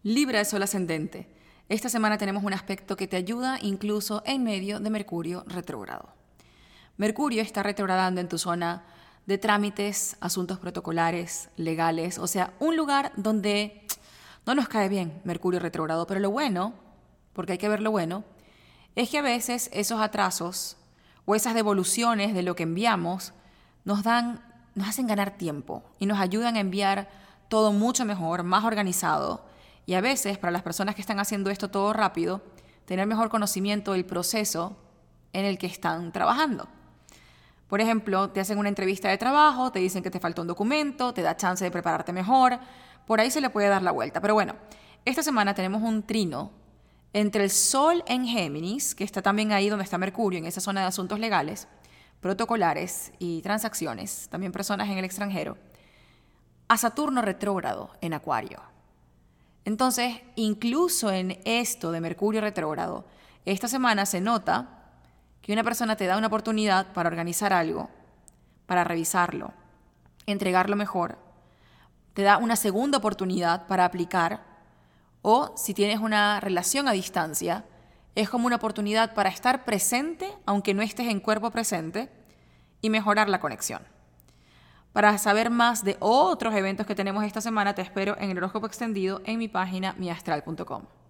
Libra de Sol ascendente. Esta semana tenemos un aspecto que te ayuda incluso en medio de Mercurio retrógrado. Mercurio está retrogradando en tu zona de trámites, asuntos protocolares, legales, o sea, un lugar donde no nos cae bien Mercurio retrógrado, pero lo bueno, porque hay que ver lo bueno, es que a veces esos atrasos o esas devoluciones de lo que enviamos nos hacen ganar tiempo y nos ayudan a enviar todo mucho mejor, más organizado. Y a veces, para las personas que están haciendo esto todo rápido, tener mejor conocimiento del proceso en el que están trabajando. Por ejemplo, te hacen una entrevista de trabajo, te dicen que te falta un documento, te da chance de prepararte mejor, por ahí se le puede dar la vuelta. Pero bueno, esta semana tenemos un trino entre el Sol en Géminis, que está también ahí donde está Mercurio, en esa zona de asuntos legales, protocolares y transacciones, también personas en el extranjero, a Saturno retrógrado en Acuario. Entonces, incluso en esto de Mercurio retrógrado, esta semana se nota que una persona te da una oportunidad para organizar algo, para revisarlo, entregarlo mejor, te da una segunda oportunidad para aplicar, o si tienes una relación a distancia, es como una oportunidad para estar presente, aunque no estés en cuerpo presente, y mejorar la conexión. Para saber más de otros eventos que tenemos esta semana, te espero en el horóscopo extendido en mi página miastral.com.